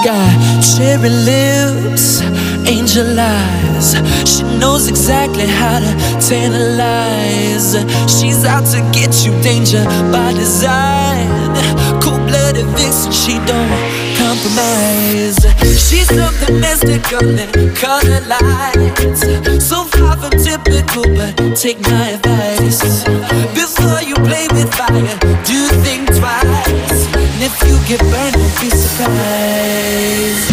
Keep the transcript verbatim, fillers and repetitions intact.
Got cherry lips, angel eyes. She knows exactly how to tantalize. She's out to get you, danger by design. Cold-blooded vixen, she don't compromise. She's something mystical and color lights. So far from typical, but take my advice. Before you play with fire, do think twice. And if you get burned, don't be surprised.